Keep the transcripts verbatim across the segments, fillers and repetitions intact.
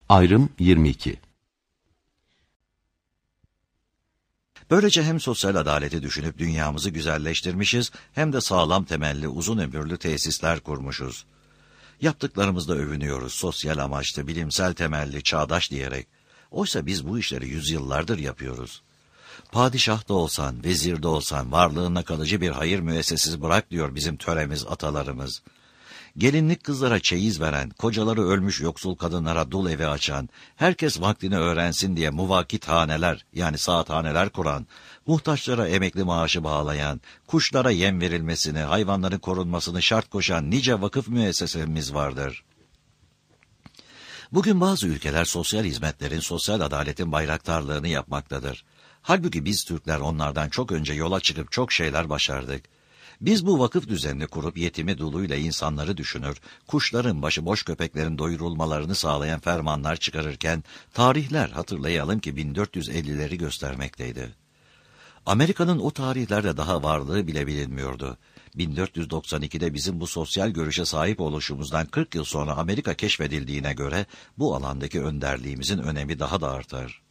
Ayrım yirmi iki. Böylece hem sosyal adaleti düşünüp dünyamızı güzelleştirmişiz, hem de sağlam temelli uzun ömürlü tesisler kurmuşuz. Yaptıklarımızda övünüyoruz, sosyal amaçlı, bilimsel temelli, çağdaş diyerek. Oysa biz bu işleri yüzyıllardır yapıyoruz. Padişah da olsan, vezir de olsan, varlığına kalıcı bir hayır müessesesi bırak diyor bizim töremiz, atalarımız. Gelinlik kızlara çeyiz veren, kocaları ölmüş yoksul kadınlara dul evi açan, herkes vaktini öğrensin diye muvakithaneler yani saathaneler kuran, muhtaçlara emekli maaşı bağlayan, kuşlara yem verilmesini, hayvanların korunmasını şart koşan nice vakıf müessesemiz vardır. Bugün bazı ülkeler sosyal hizmetlerin, sosyal adaletin bayraktarlığını yapmaktadır. Halbuki biz Türkler onlardan çok önce yola çıkıp çok şeyler başardık. Biz bu vakıf düzenini kurup yetimi duluyla insanları düşünür, kuşların, başıboş köpeklerin doyurulmalarını sağlayan fermanlar çıkarırken, tarihler hatırlayalım ki bin dört yüz ellileri göstermekteydi. Amerika'nın o tarihlerde daha varlığı bile bilinmiyordu. bin dört yüz doksan ikide bizim bu sosyal görüşe sahip oluşumuzdan kırk yıl sonra Amerika keşfedildiğine göre, bu alandaki önderliğimizin önemi daha da artar.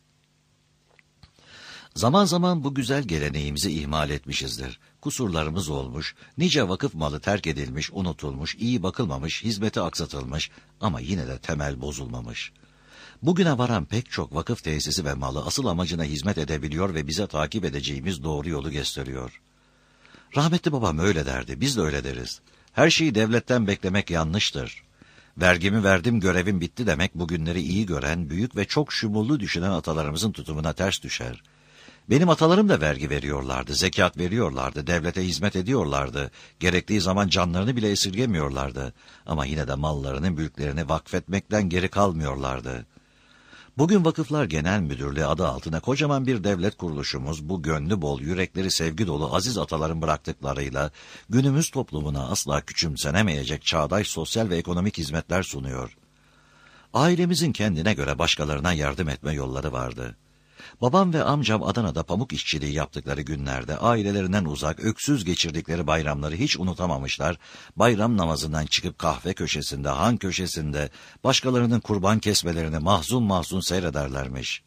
Zaman zaman bu güzel geleneğimizi ihmal etmişizdir. Kusurlarımız olmuş, nice vakıf malı terk edilmiş, unutulmuş, iyi bakılmamış, hizmeti aksatılmış ama yine de temel bozulmamış. Bugüne varan pek çok vakıf tesisi ve malı asıl amacına hizmet edebiliyor ve bize takip edeceğimiz doğru yolu gösteriyor. Rahmetli babam öyle derdi, biz de öyle deriz. Her şeyi devletten beklemek yanlıştır. Vergimi verdim, görevim bitti demek bugünleri iyi gören, büyük ve çok şumullu düşünen atalarımızın tutumuna ters düşer. Benim atalarım da vergi veriyorlardı, zekat veriyorlardı, devlete hizmet ediyorlardı, gerektiği zaman canlarını bile esirgemiyorlardı. Ama yine de mallarının mülklerini vakfetmekten geri kalmıyorlardı. Bugün Vakıflar Genel Müdürlüğü adı altına kocaman bir devlet kuruluşumuz, bu gönlü bol, yürekleri sevgi dolu aziz ataların bıraktıklarıyla günümüz toplumuna asla küçümsenemeyecek çağdaş sosyal ve ekonomik hizmetler sunuyor. Ailemizin kendine göre başkalarına yardım etme yolları vardı. Babam ve amcam Adana'da pamuk işçiliği yaptıkları günlerde ailelerinden uzak, öksüz geçirdikleri bayramları hiç unutamamışlar. Bayram namazından çıkıp kahve köşesinde, han köşesinde başkalarının kurban kesmelerini mahzun mahzun seyrederlermiş.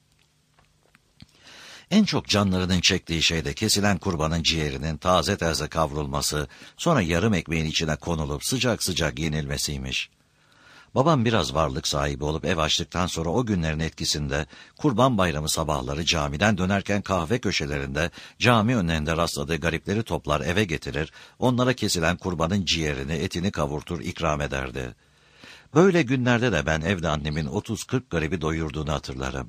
En çok canlarının çektiği şey de kesilen kurbanın ciğerinin taze taze kavrulması, sonra yarım ekmeğin içine konulup sıcak sıcak yenilmesiymiş. Babam biraz varlık sahibi olup ev açtıktan sonra o günlerin etkisinde Kurban Bayramı sabahları camiden dönerken kahve köşelerinde cami önlerinde rastladığı garipleri toplar eve getirir, onlara kesilen kurbanın ciğerini, etini kavurtur ikram ederdi. Böyle günlerde de ben evde annemin otuz kırk garibi doyurduğunu hatırlarım.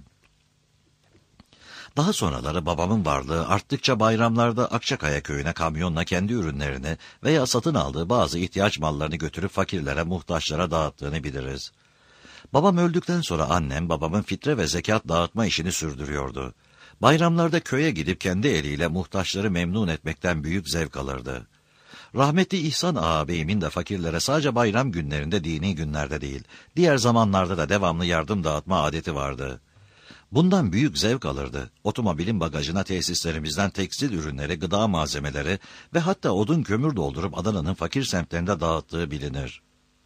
Daha sonraları babamın varlığı arttıkça bayramlarda Akçakaya köyüne kamyonla kendi ürünlerini veya satın aldığı bazı ihtiyaç mallarını götürüp fakirlere, muhtaçlara dağıttığını biliriz. Babam öldükten sonra annem babamın fitre ve zekat dağıtma işini sürdürüyordu. Bayramlarda köye gidip kendi eliyle muhtaçları memnun etmekten büyük zevk alırdı. Rahmetli İhsan ağabeyimin de fakirlere sadece bayram günlerinde, dini günlerde değil, diğer zamanlarda da devamlı yardım dağıtma adeti vardı. Bundan büyük zevk alırdı. Otomobilin bagajına tesislerimizden tekstil ürünleri, gıda malzemeleri ve hatta odun kömür doldurup Adana'nın fakir semtlerinde dağıttığı bilinir.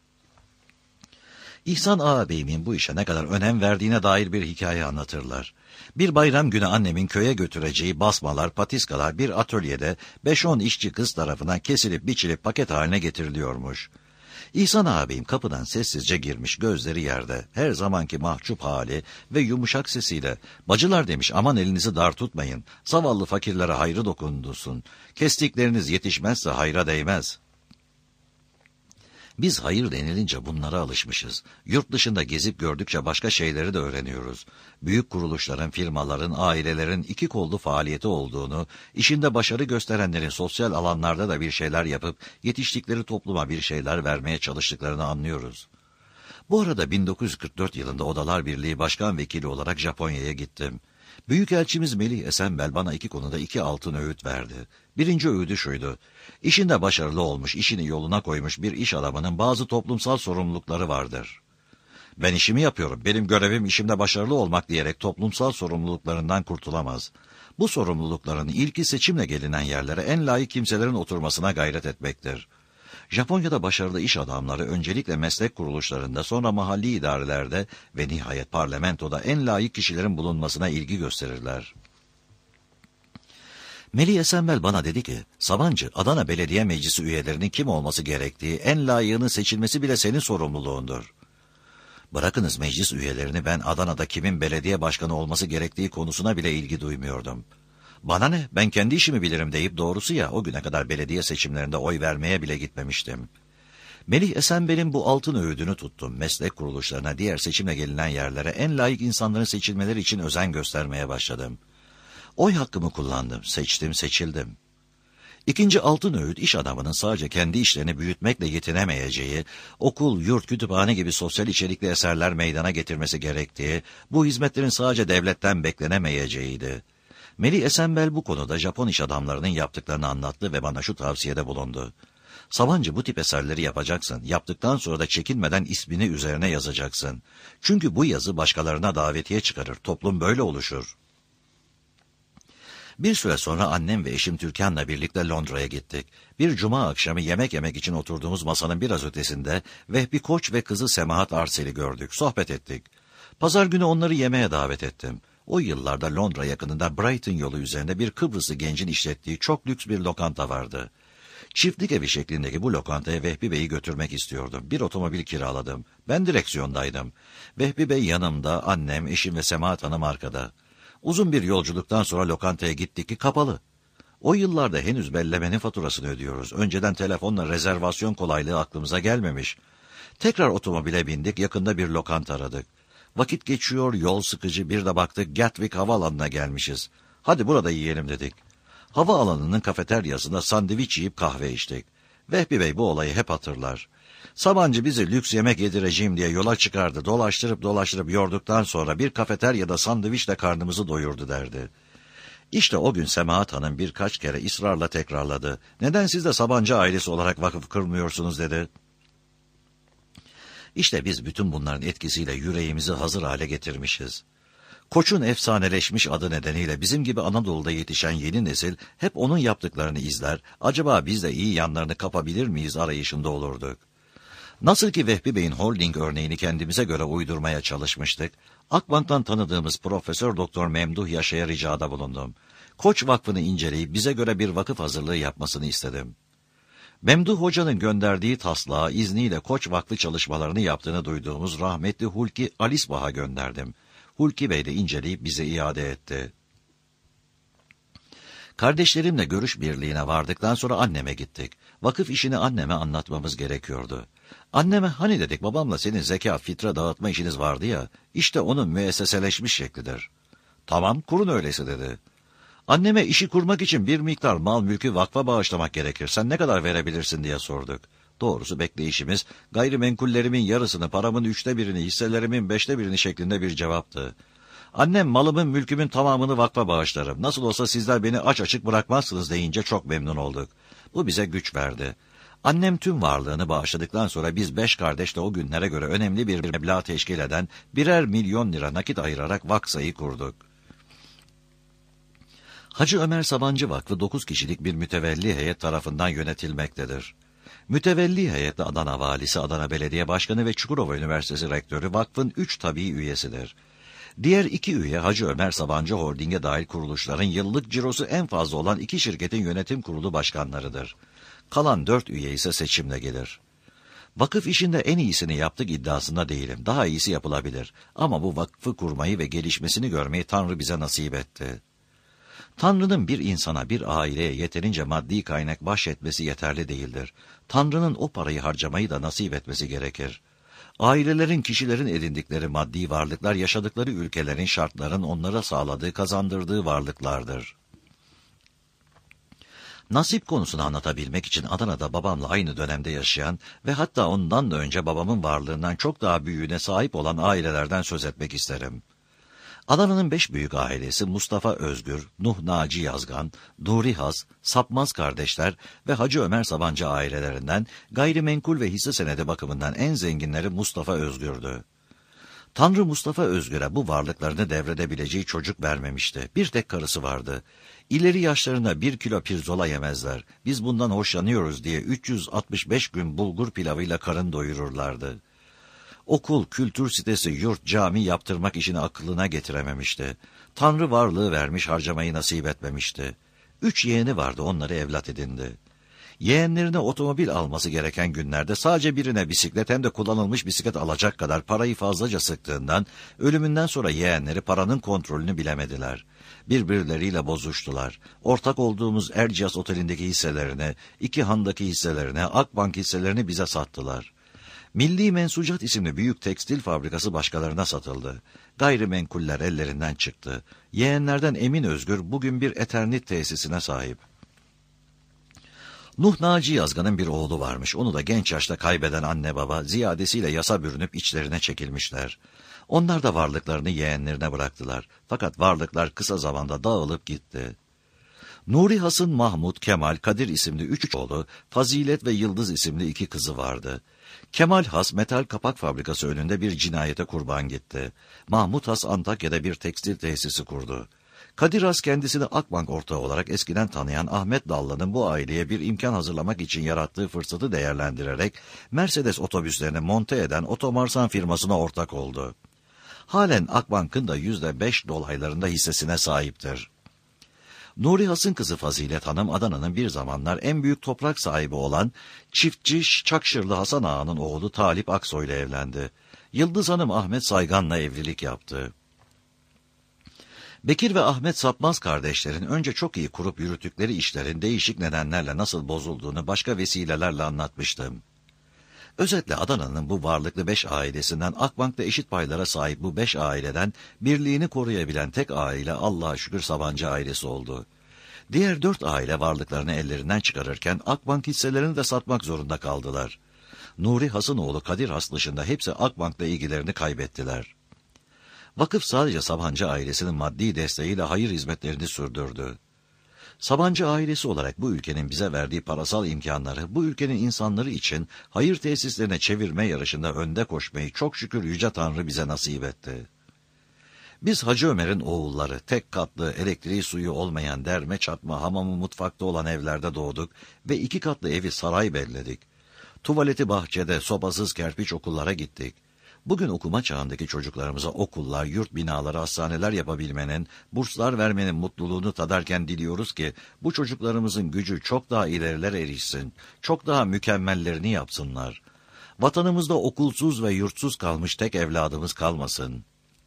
İhsan ağabeyimin bu işe ne kadar önem verdiğine dair bir hikaye anlatırlar. Bir bayram günü annemin köye götüreceği basmalar, patiskalar bir atölyede beş on işçi kız tarafından kesilip biçilip paket haline getiriliyormuş. İhsan ağabeyim kapıdan sessizce girmiş, gözleri yerde, her zamanki mahcup hali ve yumuşak sesiyle, "Bacılar," demiş, "aman elinizi dar tutmayın, zavallı fakirlere hayrı dokundursun, kestikleriniz yetişmezse hayra değmez." Biz hayır denilince bunlara alışmışız. Yurt dışında gezip gördükçe başka şeyleri de öğreniyoruz. Büyük kuruluşların, firmaların, ailelerin iki kollu faaliyeti olduğunu, işinde başarı gösterenlerin sosyal alanlarda da bir şeyler yapıp yetiştikleri topluma bir şeyler vermeye çalıştıklarını anlıyoruz. Bu arada bin dokuz yüz kırk dört yılında Odalar Birliği Başkan Vekili olarak Japonya'ya gittim. Büyükelçimiz Melih Esenbel bana iki konuda iki altın öğüt verdi. Birinci öğüdü şuydu: İşinde başarılı olmuş, işini yoluna koymuş bir iş adamının bazı toplumsal sorumlulukları vardır. "Ben işimi yapıyorum, benim görevim işimde başarılı olmak" diyerek toplumsal sorumluluklarından kurtulamaz. Bu sorumlulukların ilki seçimle gelinen yerlere en layık kimselerin oturmasına gayret etmektir. Japonya'da başarılı iş adamları öncelikle meslek kuruluşlarında, sonra mahalli idarelerde ve nihayet parlamentoda en layık kişilerin bulunmasına ilgi gösterirler. Melih Esenbel bana dedi ki, Sabancı, Adana Belediye Meclisi üyelerinin kim olması gerektiği, en layığının seçilmesi bile senin sorumluluğundur. Bırakınız meclis üyelerini, ben Adana'da kimin belediye başkanı olması gerektiği konusuna bile ilgi duymuyordum. Bana ne, ben kendi işimi bilirim deyip doğrusu ya o güne kadar belediye seçimlerinde oy vermeye bile gitmemiştim. Melih Esenbel'in bu altın öğüdünü tuttum. Meslek kuruluşlarına, diğer seçimle gelinen yerlere en layık insanların seçilmeleri için özen göstermeye başladım. Oy hakkımı kullandım, seçtim, seçildim. İkinci altın öğüt, iş adamının sadece kendi işlerini büyütmekle yetinemeyeceği, okul, yurt, kütüphane gibi sosyal içerikli eserler meydana getirmesi gerektiği, bu hizmetlerin sadece devletten beklenemeyeceğiydi. Melih Esenbel bu konuda Japon iş adamlarının yaptıklarını anlattı ve bana şu tavsiyede bulundu. Sabancı, bu tip eserleri yapacaksın. Yaptıktan sonra da çekinmeden ismini üzerine yazacaksın. Çünkü bu yazı başkalarına davetiye çıkarır. Toplum böyle oluşur. Bir süre sonra annem ve eşim Türkan'la birlikte Londra'ya gittik. Bir cuma akşamı yemek yemek için oturduğumuz masanın biraz ötesinde Vehbi Koç ve kızı Semahat Arsel'i gördük. Sohbet ettik. Pazar günü onları yemeğe davet ettim. O yıllarda Londra yakınında Brighton yolu üzerinde bir Kıbrıslı gencin işlettiği çok lüks bir lokanta vardı. Çiftlik evi şeklindeki bu lokantaya Vehbi Bey'i götürmek istiyordum. Bir otomobil kiraladım. Ben direksiyondaydım. Vehbi Bey yanımda, annem, eşim ve Semahat Hanım arkada. Uzun bir yolculuktan sonra lokantaya gittik ki kapalı. O yıllarda henüz bellemenin faturasını ödüyoruz. Önceden telefonla rezervasyon kolaylığı aklımıza gelmemiş. Tekrar otomobile bindik, yakında bir lokanta aradık. Vakit geçiyor, yol sıkıcı, bir de baktık Gatwick havaalanına gelmişiz. Hadi burada yiyelim dedik. Havaalanının kafeteryasında sandviç yiyip kahve içtik. Vehbi Bey bu olayı hep hatırlar. Sabancı bizi lüks yemek yedireceğim diye yola çıkardı. Dolaştırıp dolaştırıp yorduktan sonra bir kafeteryada sandviçle karnımızı doyurdu derdi. İşte o gün Semahat Hanım birkaç kere ısrarla tekrarladı. Neden siz de Sabancı ailesi olarak vakıf kurmuyorsunuz dedi. İşte biz bütün bunların etkisiyle yüreğimizi hazır hale getirmişiz. Koç'un efsaneleşmiş adı nedeniyle bizim gibi Anadolu'da yetişen yeni nesil hep onun yaptıklarını izler, acaba biz de iyi yanlarını kapabilir miyiz arayışında olurduk. Nasıl ki Vehbi Bey'in holding örneğini kendimize göre uydurmaya çalışmıştık, Akbank'tan tanıdığımız Profesör Doktor Memduh Yaşar'a ricada bulundum. Koç Vakfı'nı inceleyip bize göre bir vakıf hazırlığı yapmasını istedim. Memduh Hoca'nın gönderdiği taslağı izniyle Koç Vakfı çalışmalarını yaptığını duyduğumuz rahmetli Hulki Alisbah'a gönderdim. Hulki Bey de inceleyip bize iade etti. Kardeşlerimle görüş birliğine vardıktan sonra anneme gittik. Vakıf işini anneme anlatmamız gerekiyordu. Anneme hani dedik babamla senin zekat, fitre dağıtma işiniz vardı ya, işte onun müesseseleşmiş şeklidir. Tamam, kurun öyleyse dedi. Anneme işi kurmak için bir miktar mal mülkü vakfa bağışlamak gerekir. Sen ne kadar verebilirsin diye sorduk. Doğrusu bekleyişimiz gayrimenkullerimin yarısını, paramın üçte birini, hisselerimin beşte birini şeklinde bir cevaptı. Annem malımın mülkümün tamamını vakfa bağışlarım. Nasıl olsa sizler beni aç açık bırakmazsınız deyince çok memnun olduk. Bu bize güç verdi. Annem tüm varlığını bağışladıktan sonra biz beş kardeşle o günlere göre önemli bir meblağ teşkil eden birer milyon lira nakit ayırarak vaksayı kurduk. Hacı Ömer Sabancı Vakfı dokuz kişilik bir mütevelli heyet tarafından yönetilmektedir. Mütevelli heyette Adana Valisi, Adana Belediye Başkanı ve Çukurova Üniversitesi Rektörü vakfın üç tabii üyesidir. Diğer iki üye Hacı Ömer Sabancı Holding'e dahil kuruluşların yıllık cirosu en fazla olan iki şirketin yönetim kurulu başkanlarıdır. Kalan dört üye ise seçimle gelir. Vakıf işinde en iyisini yaptık iddiasında değilim. Daha iyisi yapılabilir. Ama bu vakfı kurmayı ve gelişmesini görmeyi Tanrı bize nasip etti. Tanrı'nın bir insana, bir aileye yeterince maddi kaynak bahşetmesi yeterli değildir. Tanrı'nın o parayı harcamayı da nasip etmesi gerekir. Ailelerin, kişilerin edindikleri maddi varlıklar, yaşadıkları ülkelerin, şartların onlara sağladığı, kazandırdığı varlıklardır. Nasip konusunu anlatabilmek için Adana'da babamla aynı dönemde yaşayan ve hatta ondan da önce babamın varlığından çok daha büyüğüne sahip olan ailelerden söz etmek isterim. Adana'nın beş büyük ailesi Mustafa Özgür, Nuh Naci Yazgan, Nuri Has, Sapmaz kardeşler ve Hacı Ömer Sabancı ailelerinden gayrimenkul ve hisse senedi bakımından en zenginleri Mustafa Özgür'dü. Tanrı Mustafa Özgür'e bu varlıklarını devredebileceği çocuk vermemişti. Bir tek karısı vardı. İleri yaşlarında bir kilo pirzola yemezler. Biz bundan hoşlanıyoruz diye üç yüz altmış beş gün bulgur pilavıyla karın doyururlardı. Okul, kültür sitesi, yurt, cami yaptırmak işini aklına getirememişti. Tanrı varlığı vermiş, harcamayı nasip etmemişti. Üç yeğeni vardı, onları evlat edindi. Yeğenlerine otomobil alması gereken günlerde sadece birine bisiklet hem de kullanılmış bisiklet alacak kadar parayı fazlaca sıktığından ölümünden sonra yeğenleri paranın kontrolünü bilemediler. Birbirleriyle bozuştular. Ortak olduğumuz Erciyes Oteli'ndeki hisselerini, iki handaki hisselerini, Akbank hisselerini bize sattılar. Milli Mensucat isimli büyük tekstil fabrikası başkalarına satıldı. Gayrimenkuller ellerinden çıktı. Yeğenlerden Emin Özgür bugün bir Eternit tesisine sahip. Nuh Naci Yazgan'ın bir oğlu varmış. Onu da genç yaşta kaybeden anne baba ziyadesiyle yasa bürünüp içlerine çekilmişler. Onlar da varlıklarını yeğenlerine bıraktılar. Fakat varlıklar kısa zamanda dağılıp gitti. Nuri Has'ın Mahmut, Kemal, Kadir isimli üç oğlu, Fazilet ve Yıldız isimli iki kızı vardı. Kemal Has metal kapak fabrikası önünde bir cinayete kurban gitti. Mahmut Has Antakya'da bir tekstil tesisi kurdu. Kadir Has kendisini Akbank ortağı olarak eskiden tanıyan Ahmet Dallı'nın bu aileye bir imkan hazırlamak için yarattığı fırsatı değerlendirerek Mercedes otobüslerini monte eden Otomarsan firmasına ortak oldu. Halen Akbank'ın da yüzde beş dolaylarında hissesine sahiptir. Nuri Has'ın kızı Fazilet Hanım, Adana'nın bir zamanlar en büyük toprak sahibi olan çiftçi Çakşırlı Hasan Ağa'nın oğlu Talip Aksoy'la evlendi. Yıldız Hanım Ahmet Saygan'la evlilik yaptı. Bekir ve Ahmet Sapmaz kardeşlerin önce çok iyi kurup yürüttükleri işlerin değişik nedenlerle nasıl bozulduğunu başka vesilelerle anlatmıştım. Özetle Adana'nın bu varlıklı beş ailesinden Akbank'ta eşit paylara sahip bu beş aileden birliğini koruyabilen tek aile Allah'a şükür Sabancı ailesi oldu. Diğer dört aile varlıklarını ellerinden çıkarırken Akbank hisselerini de satmak zorunda kaldılar. Nuri Has'ın oğlu Kadir Has dışında hepsi Akbank'la ilgilerini kaybettiler. Vakıf sadece Sabancı ailesinin maddi desteğiyle hayır hizmetlerini sürdürdü. Sabancı ailesi olarak bu ülkenin bize verdiği parasal imkanları, bu ülkenin insanları için hayır tesislerine çevirme yarışında önde koşmayı çok şükür Yüce Tanrı bize nasip etti. Biz Hacı Ömer'in oğulları, tek katlı, elektriği suyu olmayan, derme çatma, hamamı mutfakta olan evlerde doğduk ve iki katlı evi saray belledik. Tuvaleti bahçede, sobasız kerpiç okullara gittik. Bugün okuma çağındaki çocuklarımıza okullar, yurt binaları, hastaneler yapabilmenin, burslar vermenin mutluluğunu tadarken diliyoruz ki bu çocuklarımızın gücü çok daha ilerilere erişsin, çok daha mükemmellerini yapsınlar. Vatanımızda okulsuz ve yurtsuz kalmış tek evladımız kalmasın.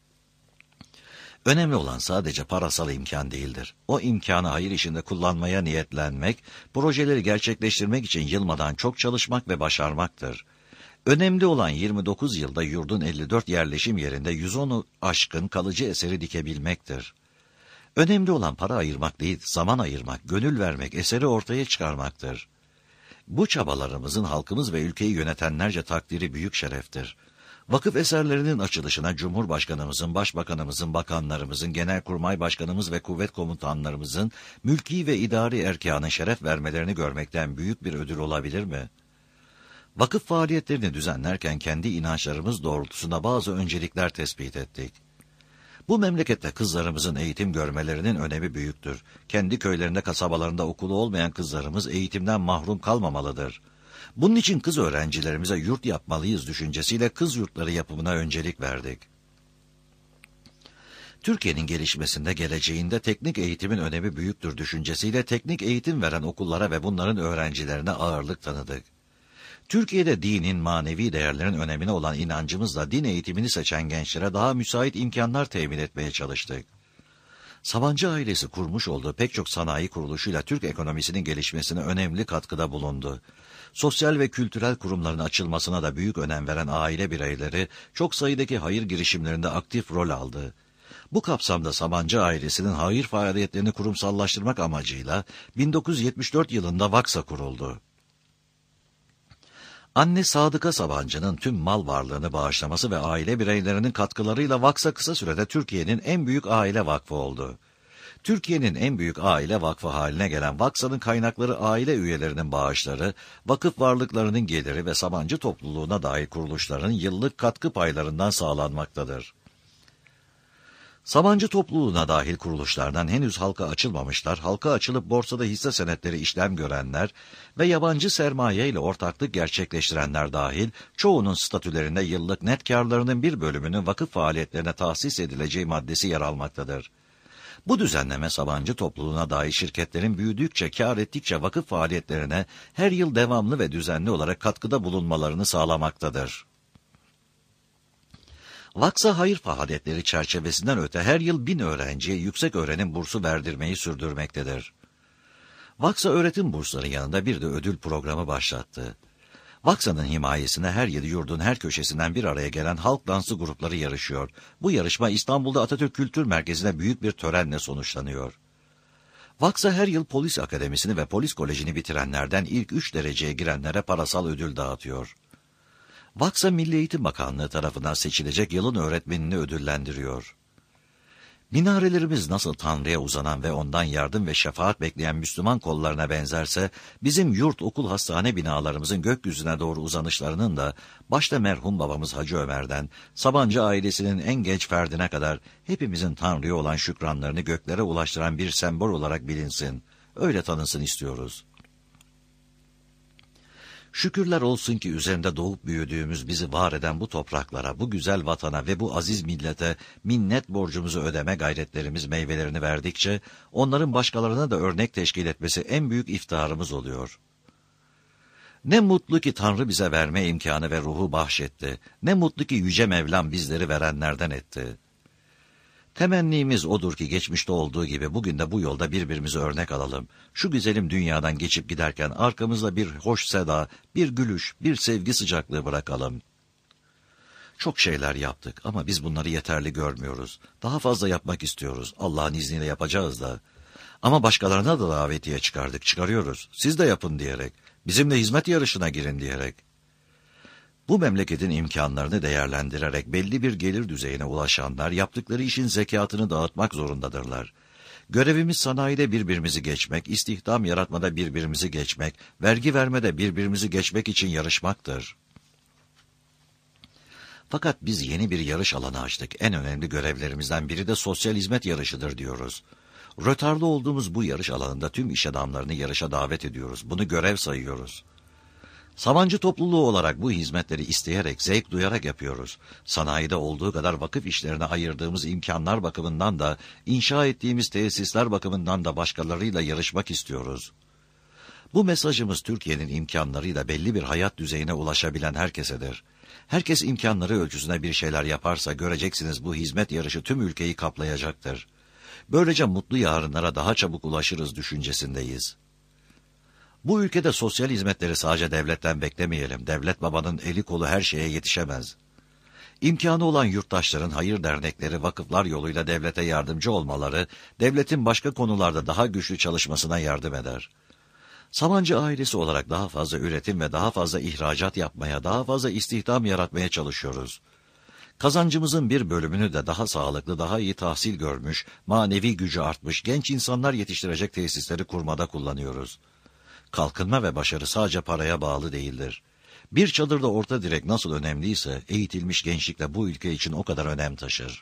Önemli olan sadece parasal imkan değildir. O imkanı hayır işinde kullanmaya niyetlenmek, projeleri gerçekleştirmek için yılmadan çok çalışmak ve başarmaktır. Önemli olan yirmi dokuz yılda yurdun elli dört yerleşim yerinde yüz onu aşkın kalıcı eseri dikebilmektir. Önemli olan para ayırmak değil, zaman ayırmak, gönül vermek, eseri ortaya çıkarmaktır. Bu çabalarımızın halkımız ve ülkeyi yönetenlerce takdiri büyük şereftir. Vakıf eserlerinin açılışına Cumhurbaşkanımızın, Başbakanımızın, bakanlarımızın, Genelkurmay Başkanımız ve kuvvet komutanlarımızın mülki ve idari erkanın şeref vermelerini görmekten büyük bir ödül olabilir mi? Vakıf faaliyetlerini düzenlerken kendi inançlarımız doğrultusunda bazı öncelikler tespit ettik. Bu memlekette kızlarımızın eğitim görmelerinin önemi büyüktür. Kendi köylerinde, kasabalarında okulu olmayan kızlarımız eğitimden mahrum kalmamalıdır. Bunun için kız öğrencilerimize yurt yapmalıyız düşüncesiyle kız yurtları yapımına öncelik verdik. Türkiye'nin gelişmesinde, geleceğinde teknik eğitimin önemi büyüktür düşüncesiyle teknik eğitim veren okullara ve bunların öğrencilerine ağırlık tanıdık. Türkiye'de dinin, manevi değerlerin önemine olan inancımızla din eğitimini seçen gençlere daha müsait imkanlar temin etmeye çalıştık. Sabancı ailesi kurmuş olduğu pek çok sanayi kuruluşuyla Türk ekonomisinin gelişmesine önemli katkıda bulundu. Sosyal ve kültürel kurumların açılmasına da büyük önem veren aile bireyleri çok sayıdaki hayır girişimlerinde aktif rol aldı. Bu kapsamda Sabancı ailesinin hayır faaliyetlerini kurumsallaştırmak amacıyla bin dokuz yüz yetmiş dört yılında Vaksa kuruldu. Anne Sadıka Sabancı'nın tüm mal varlığını bağışlaması ve aile bireylerinin katkılarıyla Vaksa kısa sürede Türkiye'nin en büyük aile vakfı oldu. Türkiye'nin en büyük aile vakfı haline gelen Vaksa'nın kaynakları aile üyelerinin bağışları, vakıf varlıklarının geliri ve Sabancı topluluğuna dahil kuruluşların yıllık katkı paylarından sağlanmaktadır. Sabancı topluluğuna dahil kuruluşlardan henüz halka açılmamışlar, halka açılıp borsada hisse senetleri işlem görenler ve yabancı sermaye ile ortaklık gerçekleştirenler dahil çoğunun statülerinde yıllık net karlarının bir bölümünün vakıf faaliyetlerine tahsis edileceği maddesi yer almaktadır. Bu düzenleme Sabancı topluluğuna dair şirketlerin büyüdükçe, kâr ettikçe vakıf faaliyetlerine her yıl devamlı ve düzenli olarak katkıda bulunmalarını sağlamaktadır. Vaksa hayır faaliyetleri çerçevesinden öte her yıl bin öğrenciye yüksek öğrenim bursu verdirmeyi sürdürmektedir. Vaksa öğretim bursları yanında bir de ödül programı başlattı. Vaksa'nın himayesine her yıl yurdun her köşesinden bir araya gelen halk dansı grupları yarışıyor. Bu yarışma İstanbul'da Atatürk Kültür Merkezi'nde büyük bir törenle sonuçlanıyor. Vaksa her yıl polis akademisini ve polis kolejini bitirenlerden ilk üç dereceye girenlere parasal ödül dağıtıyor. Vaksa Milli Eğitim Bakanlığı tarafından seçilecek yılın öğretmenini ödüllendiriyor. Minarelerimiz nasıl Tanrı'ya uzanan ve ondan yardım ve şefaat bekleyen Müslüman kollarına benzerse, bizim yurt, okul, hastane binalarımızın gökyüzüne doğru uzanışlarının da, başta merhum babamız Hacı Ömer'den, Sabancı ailesinin en genç ferdine kadar, hepimizin Tanrı'ya olan şükranlarını göklere ulaştıran bir sembol olarak bilinsin, öyle tanınsın istiyoruz. Şükürler olsun ki üzerinde doğup büyüdüğümüz, bizi var eden bu topraklara, bu güzel vatana ve bu aziz millete minnet borcumuzu ödeme gayretlerimiz meyvelerini verdikçe, onların başkalarına da örnek teşkil etmesi en büyük iftiharımız oluyor. Ne mutlu ki Tanrı bize verme imkanı ve ruhu bahşetti. Ne mutlu ki Yüce Mevlam bizleri verenlerden etti. Temennimiz odur ki geçmişte olduğu gibi bugün de bu yolda birbirimize örnek alalım. Şu güzelim dünyadan geçip giderken arkamızda bir hoş seda, bir gülüş, bir sevgi sıcaklığı bırakalım. Çok şeyler yaptık ama biz bunları yeterli görmüyoruz. Daha fazla yapmak istiyoruz. Allah'ın izniyle yapacağız da. Ama başkalarına da davetiye çıkardık, çıkarıyoruz. Siz de yapın diyerek, bizimle hizmet yarışına girin diyerek. Bu memleketin imkanlarını değerlendirerek belli bir gelir düzeyine ulaşanlar yaptıkları işin zekatını dağıtmak zorundadırlar. Görevimiz sanayide birbirimizi geçmek, istihdam yaratmada birbirimizi geçmek, vergi vermede birbirimizi geçmek için yarışmaktır. Fakat biz yeni bir yarış alanı açtık. En önemli görevlerimizden biri de sosyal hizmet yarışıdır diyoruz. Rötarlı olduğumuz bu yarış alanında tüm iş adamlarını yarışa davet ediyoruz. Bunu görev sayıyoruz. Sabancı topluluğu olarak bu hizmetleri isteyerek, zevk duyarak yapıyoruz. Sanayide olduğu kadar vakıf işlerine ayırdığımız imkanlar bakımından da, inşa ettiğimiz tesisler bakımından da başkalarıyla yarışmak istiyoruz. Bu mesajımız Türkiye'nin imkanlarıyla belli bir hayat düzeyine ulaşabilen herkesedir. Herkes imkanları ölçüsünde bir şeyler yaparsa göreceksiniz bu hizmet yarışı tüm ülkeyi kaplayacaktır. Böylece mutlu yarınlara daha çabuk ulaşırız düşüncesindeyiz. Bu ülkede sosyal hizmetleri sadece devletten beklemeyelim. Devlet babanın eli kolu her şeye yetişemez. İmkanı olan yurttaşların hayır dernekleri, vakıflar yoluyla devlete yardımcı olmaları, devletin başka konularda daha güçlü çalışmasına yardım eder. Sabancı ailesi olarak daha fazla üretim ve daha fazla ihracat yapmaya, daha fazla istihdam yaratmaya çalışıyoruz. Kazancımızın bir bölümünü de daha sağlıklı, daha iyi tahsil görmüş, manevi gücü artmış, genç insanlar yetiştirecek tesisleri kurmada kullanıyoruz. Kalkınma ve başarı sadece paraya bağlı değildir. Bir çadırda orta direk nasıl önemliyse, eğitilmiş gençlik de bu ülke için o kadar önem taşır.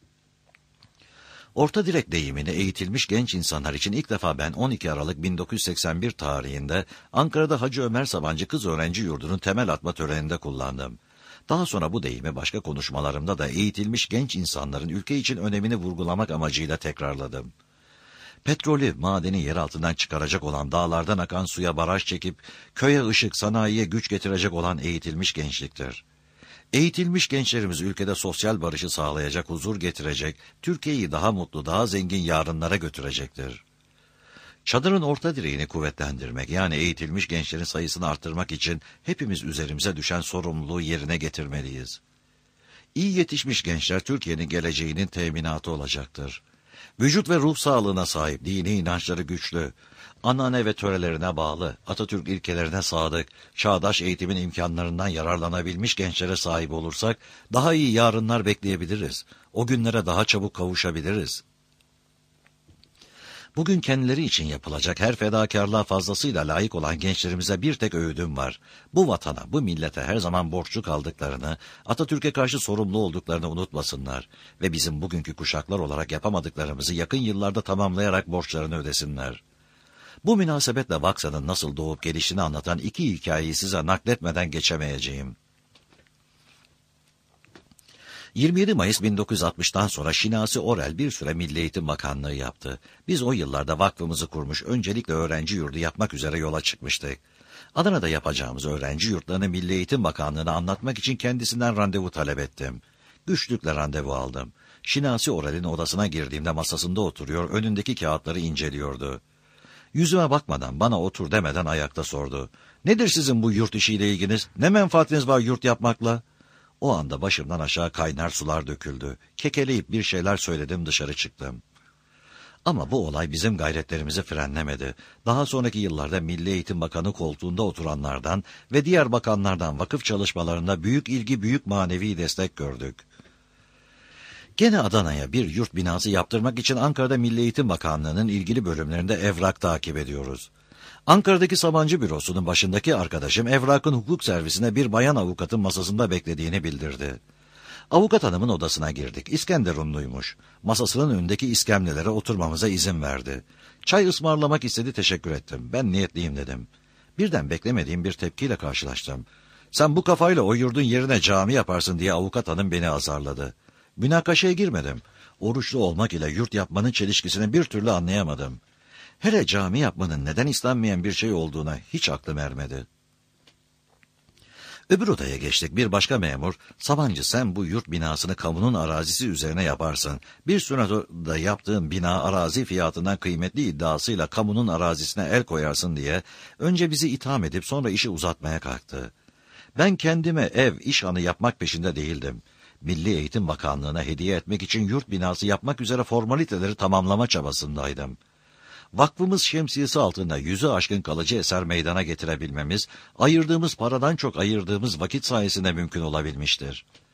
Orta direk deyimini eğitilmiş genç insanlar için ilk defa ben on iki Aralık bin dokuz yüz seksen bir tarihinde Ankara'da Hacı Ömer Sabancı Kız Öğrenci Yurdu'nun temel atma töreninde kullandım. Daha sonra bu deyimi başka konuşmalarımda da eğitilmiş genç insanların ülke için önemini vurgulamak amacıyla tekrarladım. Petrolü, madeni yer altından çıkaracak olan, dağlardan akan suya baraj çekip, köye ışık, sanayiye güç getirecek olan eğitilmiş gençliktir. Eğitilmiş gençlerimiz ülkede sosyal barışı sağlayacak, huzur getirecek, Türkiye'yi daha mutlu, daha zengin yarınlara götürecektir. Çadırın orta direğini kuvvetlendirmek, yani eğitilmiş gençlerin sayısını arttırmak için hepimiz üzerimize düşen sorumluluğu yerine getirmeliyiz. İyi yetişmiş gençler Türkiye'nin geleceğinin teminatı olacaktır. Vücut ve ruh sağlığına sahip, dini inançları güçlü, anane ve törelerine bağlı, Atatürk ilkelerine sadık, çağdaş eğitimin imkanlarından yararlanabilmiş gençlere sahip olursak, daha iyi yarınlar bekleyebiliriz. O günlere daha çabuk kavuşabiliriz. Bugün kendileri için yapılacak her fedakarlığa fazlasıyla layık olan gençlerimize bir tek öğüdüm var. Bu vatana, bu millete her zaman borçlu kaldıklarını, Atatürk'e karşı sorumlu olduklarını unutmasınlar ve bizim bugünkü kuşaklar olarak yapamadıklarımızı yakın yıllarda tamamlayarak borçlarını ödesinler. Bu münasebetle Vaksa'nın nasıl doğup gelişini anlatan iki hikayeyi size nakletmeden geçemeyeceğim. yirmi yedi Mayıs bin dokuz yüz altmıştan sonra Şinasi Orel bir süre Milli Eğitim Bakanlığı yaptı. Biz o yıllarda vakfımızı kurmuş, öncelikle öğrenci yurdu yapmak üzere yola çıkmıştık. Adana'da yapacağımız öğrenci yurtlarını Milli Eğitim Bakanlığı'na anlatmak için kendisinden randevu talep ettim. Güçlükle randevu aldım. Şinasi Orel'in odasına girdiğimde masasında oturuyor, önündeki kağıtları inceliyordu. Yüzüme bakmadan, bana otur demeden ayakta sordu. Nedir sizin bu yurt işiyle ilginiz? Ne menfaatiniz var yurt yapmakla? O anda başımdan aşağı kaynar sular döküldü. Kekeleyip bir şeyler söyledim, dışarı çıktım. Ama bu olay bizim gayretlerimizi frenlemedi. Daha sonraki yıllarda Milli Eğitim Bakanı koltuğunda oturanlardan ve diğer bakanlardan vakıf çalışmalarında büyük ilgi, büyük manevi destek gördük. Gene Adana'ya bir yurt binası yaptırmak için Ankara'da Milli Eğitim Bakanlığı'nın ilgili bölümlerinde evrak takip ediyoruz. Ankara'daki Sabancı bürosunun başındaki arkadaşım evrakın hukuk servisine bir bayan avukatın masasında beklediğini bildirdi. Avukat hanımın odasına girdik. İskenderunluymuş. Masasının önündeki iskemlelere oturmamıza izin verdi. Çay ısmarlamak istedi, teşekkür ettim. Ben niyetliyim dedim. Birden beklemediğim bir tepkiyle karşılaştım. Sen bu kafayla o yurdun yerine cami yaparsın diye avukat hanım beni azarladı. Münakaşaya girmedim. Oruçlu olmak ile yurt yapmanın çelişkisini bir türlü anlayamadım. Hele cami yapmanın neden istenmeyen bir şey olduğuna hiç aklım ermedi. Öbür odaya geçtik. Bir başka memur, Sabancı sen bu yurt binasını kamunun arazisi üzerine yaparsın. Bir sırada yaptığın bina arazi fiyatından kıymetli iddiasıyla kamunun arazisine el koyarsın diye önce bizi itham edip sonra işi uzatmaya kalktı. Ben kendime ev, iş hanı yapmak peşinde değildim. Milli Eğitim Bakanlığı'na hediye etmek için yurt binası yapmak üzere formaliteleri tamamlama çabasındaydım. Vakfımız şemsiyesi altında yüzü aşkın kalıcı eser meydana getirebilmemiz, ayırdığımız paradan çok ayırdığımız vakit sayesinde mümkün olabilmiştir.